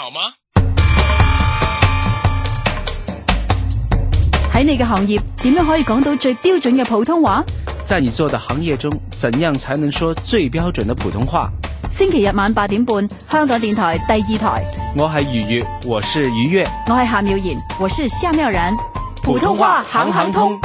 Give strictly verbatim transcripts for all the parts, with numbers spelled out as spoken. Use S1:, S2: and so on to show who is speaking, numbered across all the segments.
S1: 好吗？
S2: 喺你嘅行業，點樣可以講到最標準嘅普通話？
S3: 在你做的行業中，怎樣才能說最標準的普通話？
S2: 星期日晚八點半，香港電台第二台。
S3: 我係愉悅，我是愉悅。
S2: 我係夏妙妍，我是夏妙然。普通話行行通。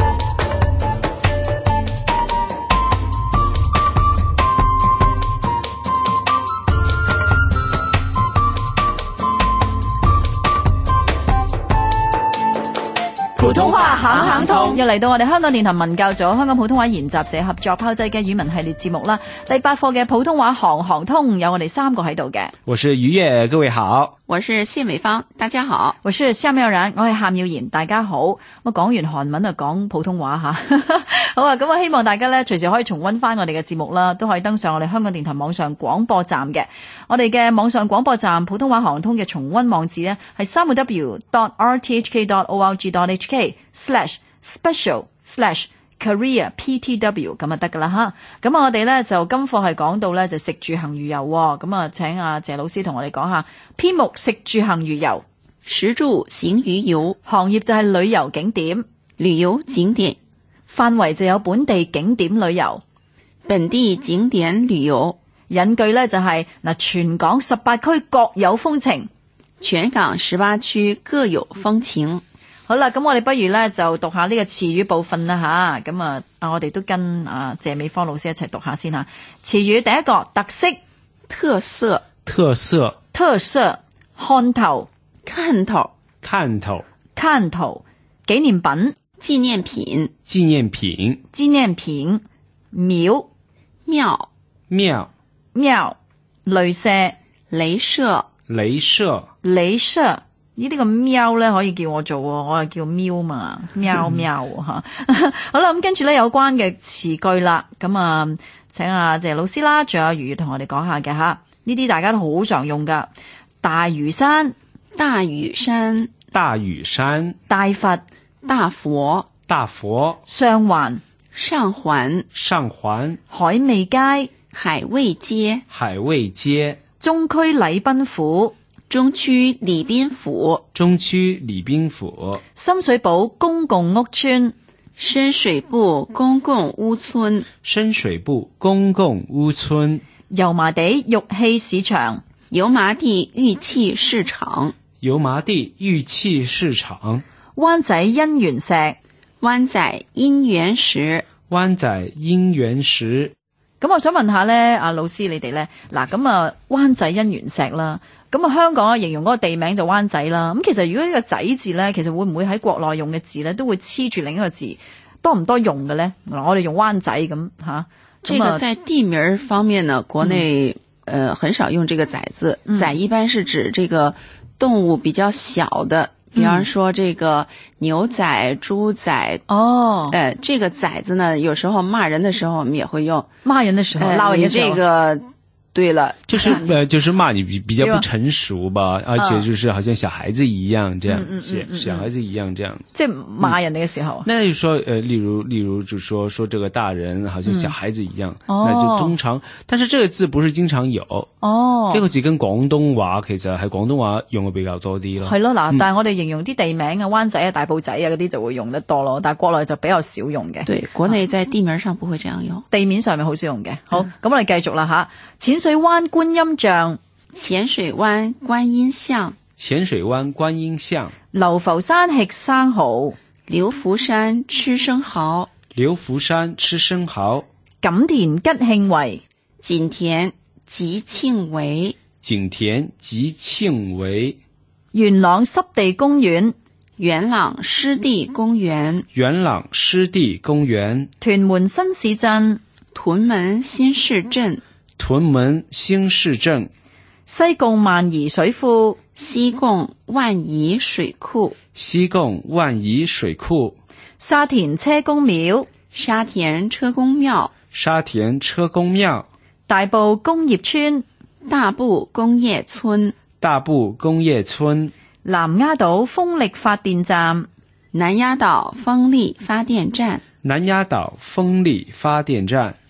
S2: 普通話行行通，又嚟到我哋香港電台文教組香港普通話研習社合作炮製嘅語文系列節目啦。第八課嘅普通話行行通，有我哋三個喺度嘅。
S3: 我是愉悅，各位好。
S4: 我是謝美芳，大家好。
S2: 我是夏妙然，我係夏妙妍，大家好。咁講完韓文就講普通話吓。好啊，咁我希望大家咧隨時可以重溫翻我哋嘅節目啦，都可以登上我哋香港電台網上廣播站嘅。我哋嘅網上廣播站普通話行行通嘅重溫網址咧係 三個 w dot r t h k dot org dot h k slash special slash career P T W 咁就得噶啦吓。咁我哋咧就今課係講到咧就食住行娛遊，咁啊請阿謝老師同我哋講下篇目食住行娛遊。
S4: 食住行娛遊，
S2: 行業就係旅遊景點，
S4: 旅遊景點
S2: 範圍就有本地景點旅遊，
S4: 本地景點旅遊。
S2: 引句咧就係嗱，全港十八區各有風情，
S4: 全港十八區各有風情。
S2: 好啦，咁我哋不如咧就讀下呢個詞語部分啦吓，咁啊，啊我哋都跟啊謝美芳老師一齊讀下先吓。詞語第一個特色，
S4: 特色，
S3: 特色，
S2: 特色，看頭，
S4: 看頭，
S3: 看頭，
S2: 看頭，紀念品，
S4: 紀念品，
S3: 紀念品，
S2: 紀念品，廟，
S4: 廟，
S3: 廟，
S2: 廟，雷射，
S4: 雷射，
S3: 雷射，
S2: 雷射。呢、這個喵咧可以叫我做，我係叫喵嘛，喵喵吓。好啦，咁跟住咧有關嘅詞句啦，咁啊，請阿謝老師啦，仲有愉悅同我哋講下嘅吓。呢啲大家都好常用噶，大嶼山，
S4: 大嶼山，
S3: 大嶼山，
S2: 大佛，
S4: 大佛，
S3: 大佛，
S2: 上環，
S4: 上環，
S3: 上環，
S2: 海味街，
S4: 海味街，
S3: 海味街，
S2: 中區禮賓府，
S4: 中區禮賓府，
S3: 中區禮賓府，
S2: 深水埗公共屋邨，
S4: 深水埗公共屋邨，
S3: 深水埗公共屋邨，
S2: 油麻地玉器市場，
S4: 油麻地玉器市場，
S3: 油麻地玉器市場，
S2: 灣仔姻緣石，
S4: 灣仔姻緣石，
S3: 灣仔姻緣石。
S2: 咁我想問下咧，阿老師你哋咧，嗱咁啊灣仔姻緣石啦。咁啊，香港啊形容嗰個地名就灣仔啦。咁其實如果呢個仔字咧，其實會唔會喺國內用嘅字咧，都會黐住另一個字，多唔多用嘅咧？嗱，我哋用灣仔咁吓。
S4: 這個在地名方面呢，國內、嗯、呃很少用這個仔字。嗯、仔一般是指這個動物比較小的，比方說這個牛仔、豬仔。哦，呃，這個仔字呢，有時候罵人的時候我們也會用。罵人的時候，鬧人的時候。這個。對了，
S3: 就是呃，就是罵你比比較不成熟吧，而且就是好像小孩子一樣這樣，嗯、小小孩子一樣這樣。
S2: 即係罵人哋嘅時候，
S3: 那就說呃，例如例如就說說這個大人好像小孩子一樣，嗯、那就通常、哦，但是這個字不是經常有。哦，呢個字跟廣東話其實喺廣東話用嘅比較多啲咯。係咯，嗱，但係我哋形容啲地名啊，灣仔啊、大埔仔啊嗰啲就會用得多咯，但係國內就比較少用嘅。
S4: 對，國內在地名上不會這樣用，
S2: 地面上面好少用嘅。好，咁、嗯、我哋繼續啦吓，淺水灣觀音像，
S4: 淺水灣觀音像，
S3: 淺水灣觀音像，
S2: 流浮山吃生蠔，
S4: 流浮山吃生蠔，
S3: 流浮山吃生蠔，
S2: 錦田吉慶圍，
S4: 錦田吉慶圍，
S3: 錦田吉慶圍，
S2: 元朗濕地公園，
S4: 元朗濕地公園，
S3: 元朗濕地公園，
S2: 屯門新市鎮，
S4: 屯門新市鎮，
S3: 屯門新市鎮，
S2: 西貢萬宜水庫，
S4: 西貢萬宜水庫，
S3: 西貢萬宜水庫，
S2: 沙田車公廟，
S4: 沙田車公廟，
S3: 沙田車公廟，
S2: 大埔工業村，
S4: 大埔工業村，
S3: 大埔工業村，
S2: 南丫島風力發電站，
S4: 南丫島風力發電站，
S3: 南丫島風力發電站。
S2: 好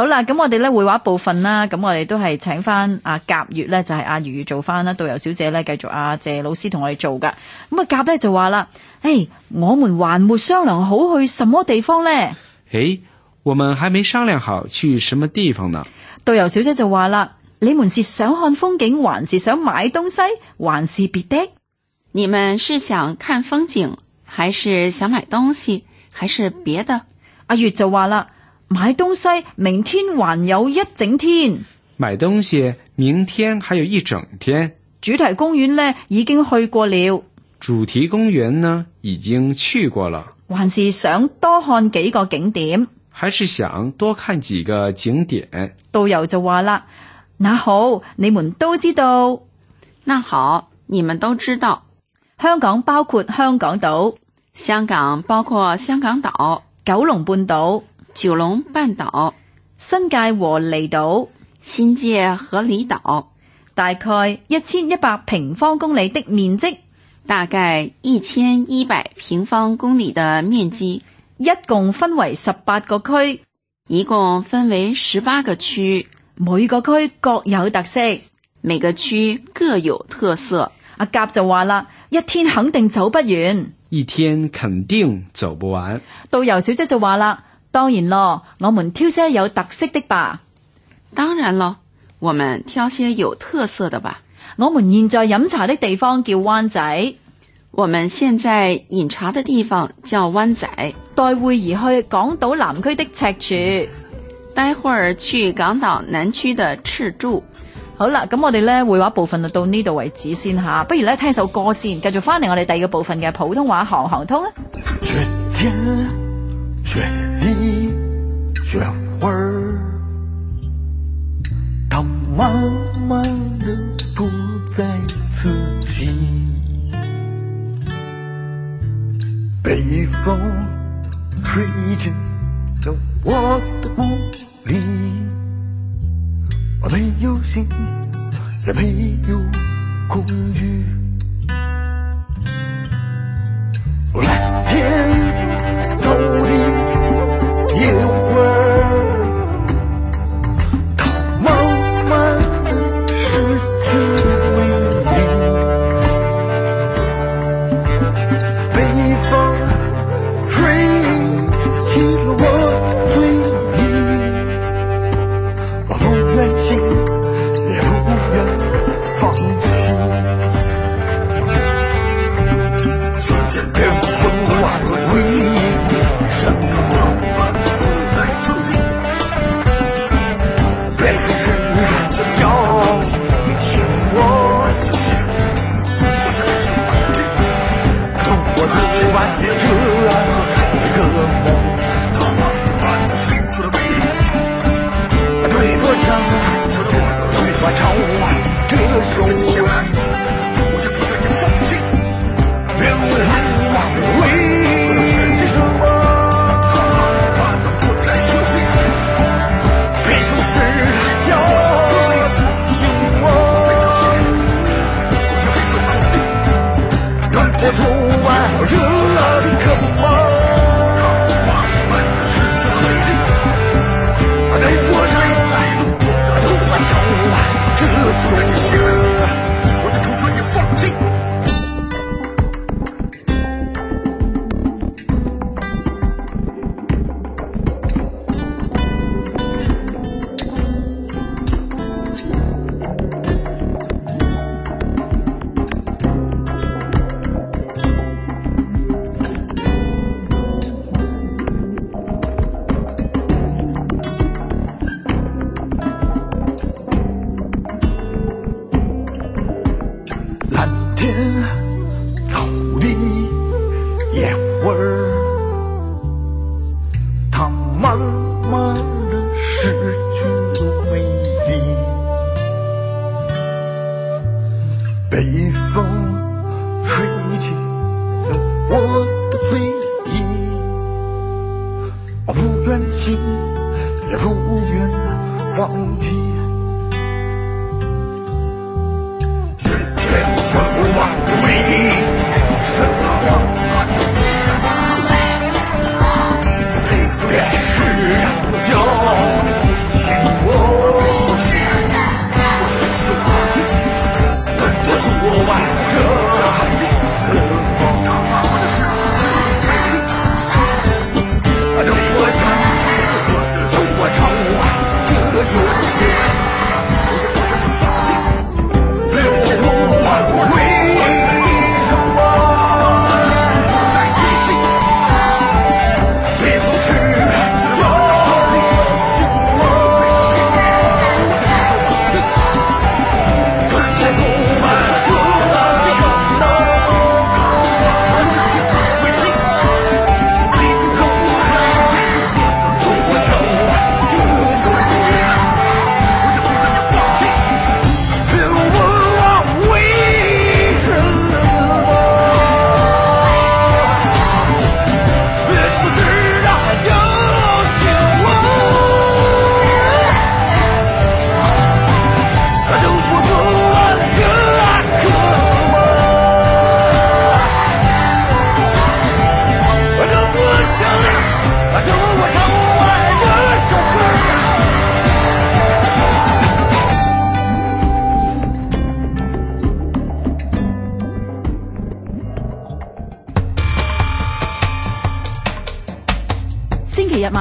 S2: 好啦，咁我哋咧會話部分啦，咁我哋都係請翻阿甲乙咧，就係阿如做翻啦，導遊小姐咧繼續阿謝老師同我哋做噶。咁啊甲咧就話啦，誒，我們還沒商量好去什麼地方咧？
S3: 誒，我們還沒商量好去什麼地方呢？
S2: 導遊小姐就話啦，你們是想看風景，還是想買東西，還是別的？
S4: 你們是想看風景，還是想買東西，還是別的？
S2: 阿月就話啦，買東西明天還有一整天。
S3: 買東西明天還有一整天。
S2: 主題公園呢已經去過了。
S3: 主題公園呢已經去過了。
S2: 還是想多看幾個景點？
S3: 還是想多看幾個景點？
S2: 導遊就話啦，那好，你們都知道。
S4: 那好，你們都知道。
S2: 香港包括香港島，
S4: 香港包括香港島、
S2: 九龍半島、
S4: 九龍半島、
S2: 新界和離島、
S4: 新界和離島，
S2: 大概一千一百平方公里的面積，
S4: 大概一千一百平方公里的面積，
S2: 一共分為十八個區，
S4: 一共分為十八個區，
S2: 每個區各有特色，
S4: 每個區各有特色。
S2: 阿甲就話啦，一天肯定走不完，
S3: 一天肯定走不完。
S2: 導遊小姐就話啦，當然咯，我們挑些有特色的吧。
S4: 當然咯，我們挑些有特色的吧。
S2: 我們現在飲茶的地方叫灣仔，
S4: 我們現在飲茶的地方叫灣仔。
S2: 待會兒去港島南區的赤柱，
S4: 待會兒去港島南區的赤柱。
S2: 好啦，咁我哋咧會話部分就到呢度為止先吓，不如咧聽首歌先，繼續翻嚟我哋第二個部分嘅普通話行行通啊。
S1: 雪天雪地雪花兒，它慢慢地躲在自己，北風吹進了我的夢裡，我沒有心，也沒有恐懼。藍天草地野花兒，它慢慢地失去美麗。北風吹起了我的醉意，我不願醒，也不願放棄。春天變春晚回憶，山河不再曾經，別世上的驕傲，請我同我走完這個夢。對歌唱，對話唱完這首，我就不再放棄，別問我為什麼，不再相信，別說是驕傲，信我，我就可以做口徑，讓我做完這個夢。對我唱，做完唱完這首歌，我就不准你放棄。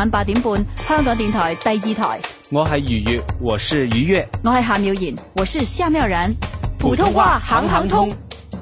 S2: 晚八點半，香港電台第二台。
S3: 我係愉悦，我是愉悦。
S2: 我係夏妙賢，我是夏妙然。普通話行行通。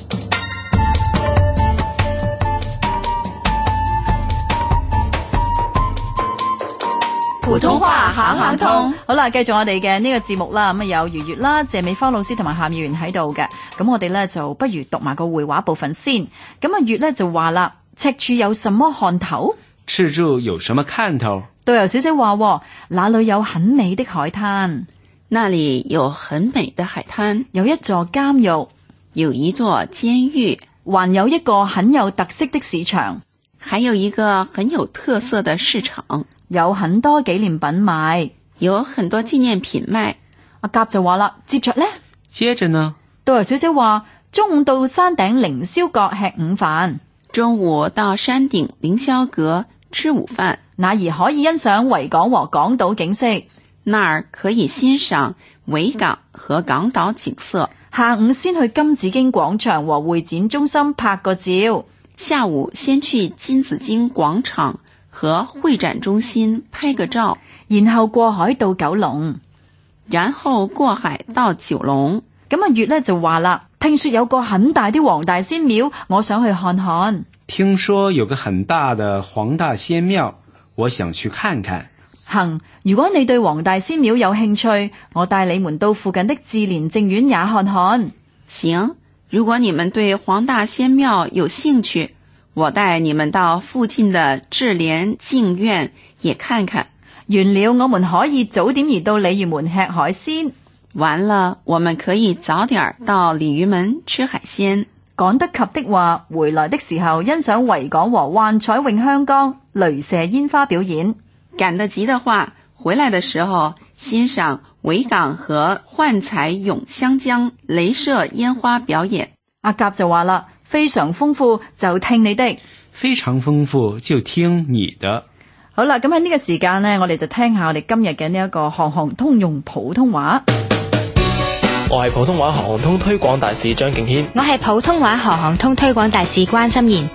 S2: 普通話行行通。好啦，繼續我哋嘅呢個節目啦。咁啊有愉悦啦、謝美芳老師同埋夏妙賢喺度嘅。咁我哋咧就不如讀埋個會話部分先。咁啊月咧就話啦，赤柱有什麼看頭？
S3: 赤柱有什麼看頭？
S2: 導遊小姐話，那裏有很美的海灘。
S4: 那裏有很美的海灘，
S2: 有一座監獄，
S4: 有一座監獄，
S2: 還有一個很有特色的市場，
S4: 還有一個很有特色的市場，
S2: 有很多紀念品賣，
S4: 有很多紀念品賣。
S2: 阿甲就話啦，接着呢？
S3: 接着呢？
S2: 導遊小姐話，中午到山頂凌霄閣吃午飯，
S4: 中午到山頂凌霄閣吃午飯，
S2: 那兒可以欣賞維港和港島景色。
S4: 那兒可以欣賞維港和港島景色。
S2: 下午先去金紫荊廣場和會展中心拍個照。
S4: 下午先去金紫荊廣場和會展中心拍個照，
S2: 然後過海到九龍。
S4: 然後過海到九龍。
S2: 咁阿月呢就話啦，聽說有個很大的黃大仙廟，我想去看看。
S3: 聽說有個很大的黃大仙廟，我想去看看。
S2: 行，如果你對黃大仙廟有興趣，我帶你們到附近的志蓮淨苑也看看。
S4: 行，如果你們對黃大仙廟有興趣，我帶你們到附近的志蓮淨苑也看看。
S2: 完了，我們可以早點移到鯉魚門吃海鮮。
S4: 完了，我們可以早點到鯉魚門吃海鮮。
S2: 趕得及的話，回來的時候欣賞維港和幻彩詠香江鐳射煙花表演。
S4: 趕得及的話，回來的時候欣賞維港和幻彩詠香江鐳射煙花表演。
S2: 阿甲就話啦，非常豐富，就聽你的。
S3: 非常豐富，就聽你的。
S2: 好啦，咁喺呢個時間呢，我哋就聽下我哋今日嘅呢一個行行通用普通話。
S5: 我係普通話行行通推廣大使張敬軒，
S6: 我係普通話行行通推廣大使關心妍。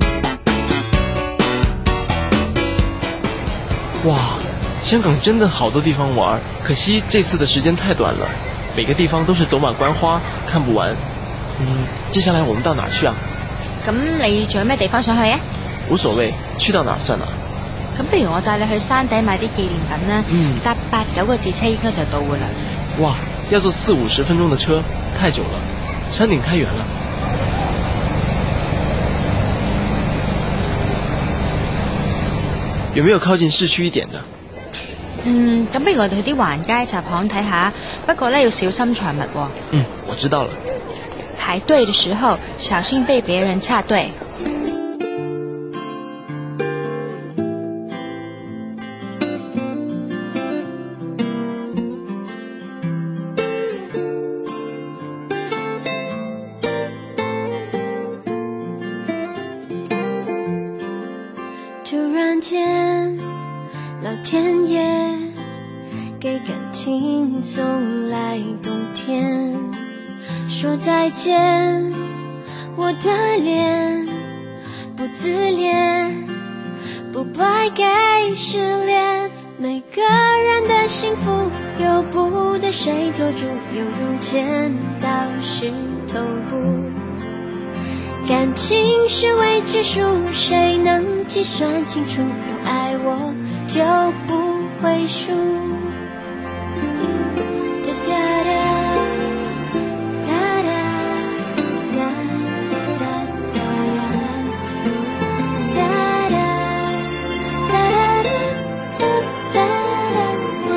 S5: 哇，香港真的好多地方玩，可惜這次的時間太短了，每個地方都是走馬觀花，看不完。嗯，接下來我們到哪去啊？
S6: 咁你仲有咩地方想去啊？
S5: 無所謂，去到哪算啊？
S6: 咁不如我帶你去山頂買啲紀念品啦。嗯，搭八九個字車應該就到噶啦。
S5: 哇，要坐四五十分鐘的車，太久了。山頂太遠了。有沒有靠近市區一點的？
S6: 嗯，咁不如我哋去啲橫街雜巷睇下，不過呢要小心財物喎。
S5: 嗯，我知道了。
S6: 排隊的時候小心被別人插隊。
S7: 突然間老天爺給感情送來冬天，說再見我的臉，不自戀，不敗給失戀。每個人的幸福由不得誰做主，猶如剪刀石頭布，感情是未知數，誰能計算清楚？用愛我就不會輸。噠噠噠噠噠噠噠噠噠噠噠噠噠，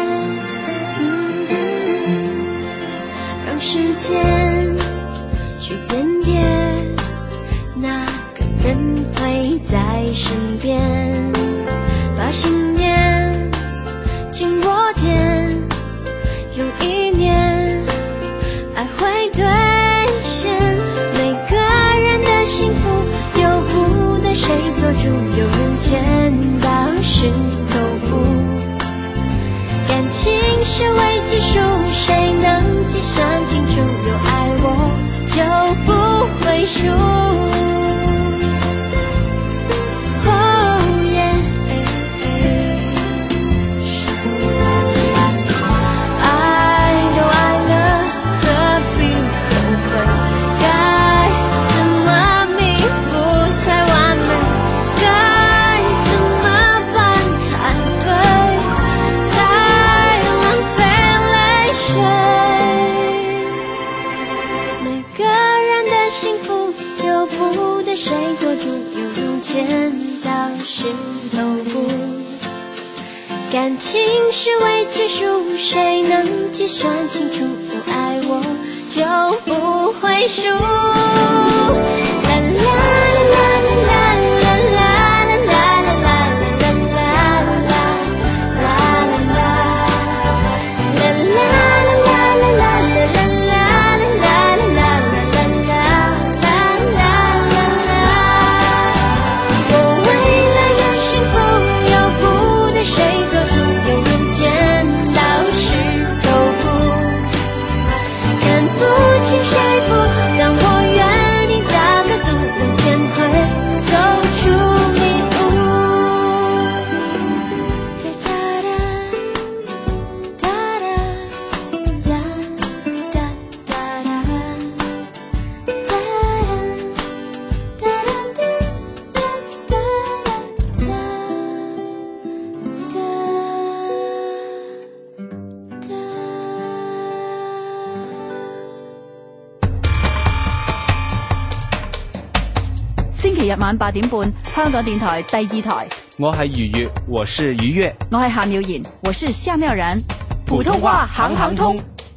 S7: 讓時間去點點那個人會在身邊，把信念緊握點，用一念愛會兌現。每個人的幸福由不得誰做主，有人剪刀石頭布，感情是未知數，誰能計算清楚？有愛我就不會輸。Oh yeah, 情是未知数，谁能计算清楚？不爱我就不会输。啦啦啦啦啦啦啦啦啦啦啦啦啦啦啦
S2: 星期日晚八點半，香港電台第二台。
S3: 我係愉悦，我是愉悦。
S2: 我係夏妙賢，我是夏妙然。普通話行行通。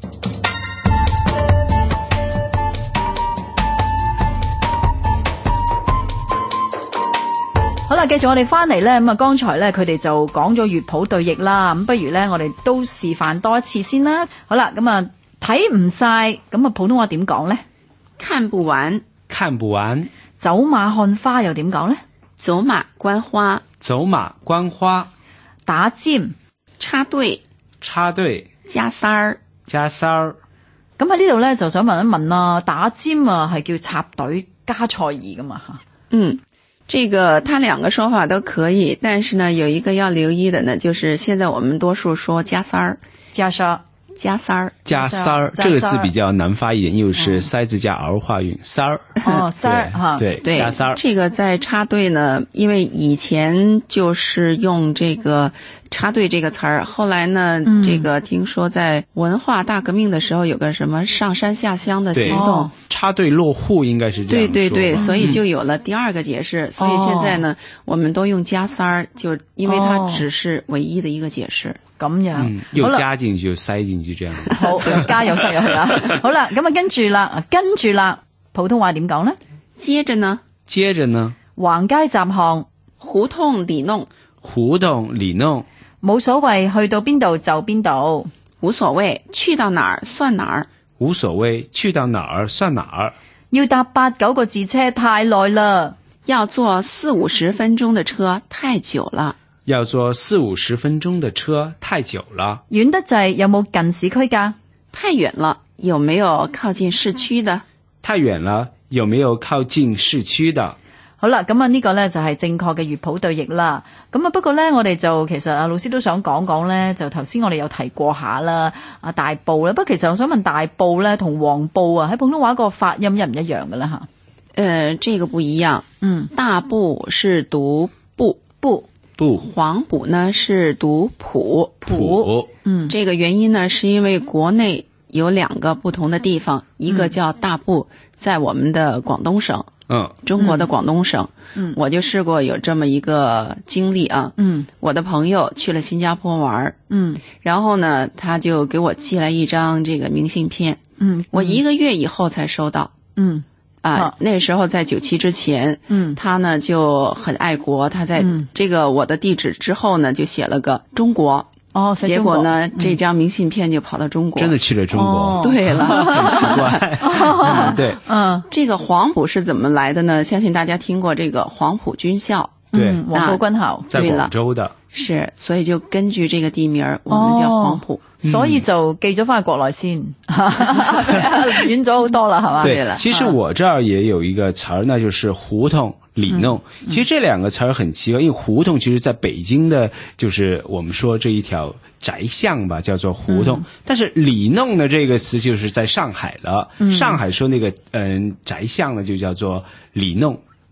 S2: 好啦，繼續我哋翻嚟咧，咁啊，剛才咧佢哋就講咗樂譜對譯啦，咁不如咧我哋都示範多一次先啦。好啦，咁啊睇唔晒，咁啊普通話點講咧？
S4: 看不完，
S3: 看不完。
S2: 走馬看花又點講咧？
S4: 走馬觀花，
S3: 走馬觀花。
S2: 打尖，
S4: 插隊，
S3: 插隊，
S4: 加塞兒，
S3: 加塞兒。
S2: 咁喺呢度咧就想問一問啦，打尖啊係叫插隊加塞兒噶嘛吓？
S4: 嗯。這個它兩個說法都可以，但是呢有一個要留意的呢，就是現在我們多數說加塞兒，
S2: 加塞
S4: 加塞兒，
S3: 加塞兒這個字比較難發一點，又是塞字加兒化韻，塞兒。
S2: 哦，塞兒哈，
S3: 對對，加塞兒。
S4: 這個在插隊呢，因為以前就是用這個插隊這個詞兒，後來呢，嗯、這個聽說在文化大革命的時候有個什麼上山下鄉的行動，
S2: 哦、
S3: 插隊落戶應該是這樣說。
S4: 對對對，所以就有了第二個解釋。嗯、所以現在呢，我們都用加塞兒，就因為它只是唯一的一個解釋。
S2: 咁樣，
S3: 嗯，又加進去，又塞進去，這樣。
S2: 好，又加又塞入去啊！好啦，咁啊，跟住啦，跟住啦，普通話點講呢？
S4: 接着呢？
S3: 接着呢？
S2: 橫街雜巷，
S4: 胡同裡弄，
S3: 胡同裡弄，
S2: 冇所謂，去到邊度就邊度，
S4: 無所謂，去到哪兒算哪兒，
S3: 無所謂，去到哪兒算哪兒。
S2: 要搭八九個字車太耐啦，
S4: 要坐四五十分鐘的車太久了。
S3: 要坐四五十分鐘的車太久了。
S2: 遠得滯，有冇近市區㗎？
S4: 太遠了，有沒有靠近市區的？
S3: 太遠了，有沒有靠近市區的？
S2: 好啦，咁啊呢個呢就係正確嘅樂譜對譯啦。咁啊不過呢，我哋就其實阿老師都想講講呢，就頭先我哋有提過下啦，啊大埔啦。不過其實我想問大埔呢同黃埔啊喺普通話個發音一唔一樣嘅咧吓？
S4: 呃，這個不一樣。嗯，大埔是讀布布。
S3: 不，
S4: 黃埔呢是讀埔
S3: 埔，
S4: 嗯，這個原因呢是因為國內有兩個不同的地方，一個叫大埔，在我們的廣東省，
S3: 嗯，
S4: 中國的廣東省，嗯，我就試過有這麼一個經歷啊，嗯，我的朋友去了新加坡玩，嗯，然後呢他就給我寄來一張這個明信片，嗯，我一個月以後才收到，嗯。啊，那時候在九七之前，嗯，他呢就很愛國，他在這個我的地址之後呢，就寫了個中國，哦，結果呢，嗯、這張明信片就跑到中國，
S3: 真的去了中國，
S2: 哦、
S4: 對了，
S3: 很奇怪，嗯、對，
S4: 嗯，這個黃埔是怎麼來的呢？相信大家聽過這個黃埔軍校，
S3: 對，
S2: 嗯、黃埔軍校，
S3: 在廣州的，
S4: 是，所以就根據這個地名，我們叫黃埔。
S2: 哦所以就寄咗翻去國內先，遠咗好多啦，係嘛？
S3: 對了，其實我這兒也有一個詞兒，那就是胡同裡弄。嗯、其實這兩個詞兒很奇怪，因為胡同其實在北京的，就是我們說這一條窄巷吧，叫做胡同。嗯、但是裡弄的這個詞就是在上海了，嗯、上海說那個嗯窄巷呢就叫做裡弄。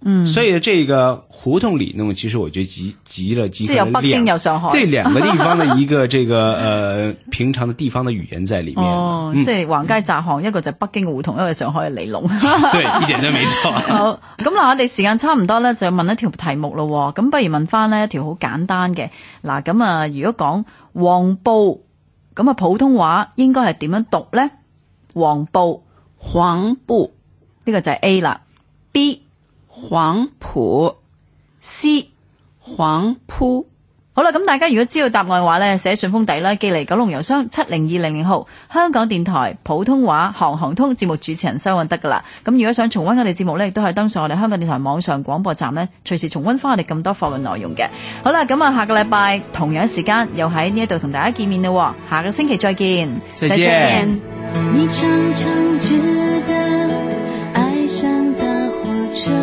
S3: 嗯，所以这个胡同里弄，其实我觉得集集了集合了
S2: 有北京有上海，
S3: 对两个地方的一个这个呃平常的地方的語言在裡面。
S2: 哦，嗯、即係橫街窄巷，一個就北京嘅胡同，一個上海嘅里弄。
S3: 對，一點都沒錯。
S2: 好，咁嗱，我哋時間差唔多咧，就問一條題目咯。咁不如問翻呢一條好簡單嘅。嗱，咁啊，如果講黃埔，咁啊普通話應該係點樣讀咧？黃埔，
S4: 黃埔，
S2: 呢個就係 A 啦。B
S4: 黃埔
S2: ，C
S4: 黃埔。
S2: 好啦，咁大家如果知道答案嘅話咧，寫信封底啦，寄嚟九龍郵箱七零二零零號，香港電台普通話行行通節目主持人收運得噶啦。咁如果想重溫我哋節目咧，亦都係登上我哋香港電台網上廣播站咧，隨時重溫翻我哋咁多課嘅內容嘅。好啦，咁啊下個禮拜同樣時間又喺呢一度同大家見面咯，下個星期再見，
S3: 再見。再見。
S7: 你常常覺得愛像大火車，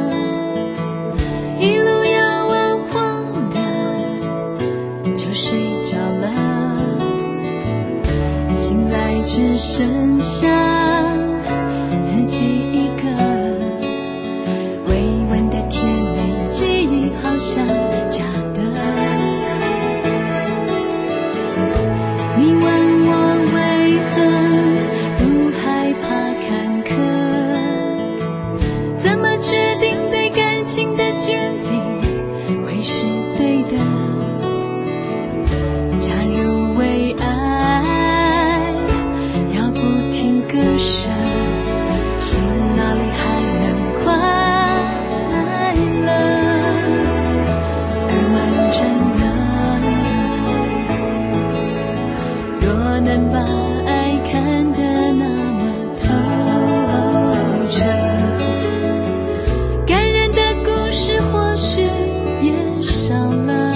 S7: 一路遙望晃的就睡着了，醒來只剩下自己一個，微溫的甜美記憶好像假的，你問我為何不害怕坎坷，怎麼確定對感情的堅定會是對的，假如為愛要不停割捨，心哪裡還能快樂，而完整呢？若能把愛看得那麼透徹，感人的故事或許也少了，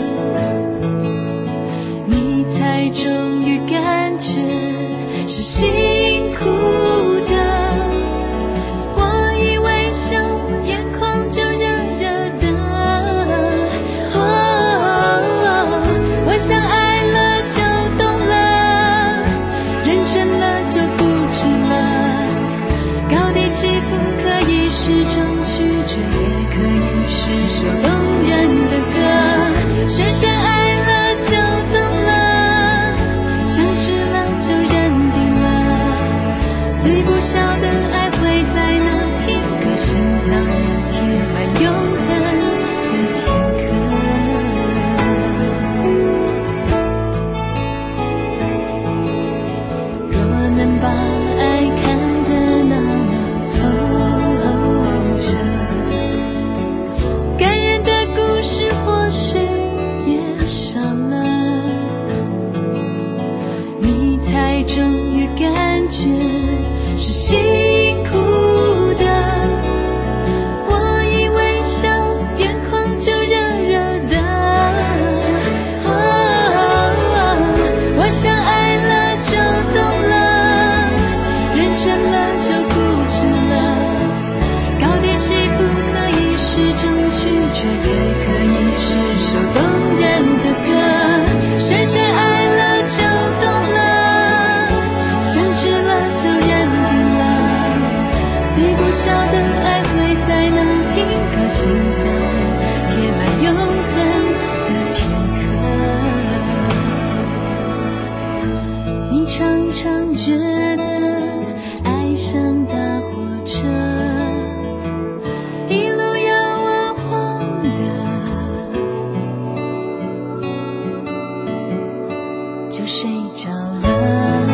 S7: 你才終於感覺是辛苦的。我以為笑眼眶就熱熱的，哦，我想愛了就懂了，認真了就固執了，高低起伏可以是爭曲折，也可以是首動人的歌，深深愛了就懂了，相知了就認定了，雖不曉得愛會在哪天，可心臟裡貼滿永恆的片刻。若能把愛看得那麼透徹，感人的故事或許也少了，你才終於感覺是辛苦的。我以為笑眼眶就熱熱的，哦，我想愛了就懂了，認真了就固執了，高低起伏可以是爭曲折，也可以是首動人的歌，深深愛了就懂了，相知了就認定了，雖不曉得愛會在哪天，可心臟裡貼滿永恆的片刻。你常常覺得愛像大火車，一路遙望晃的就睡着了。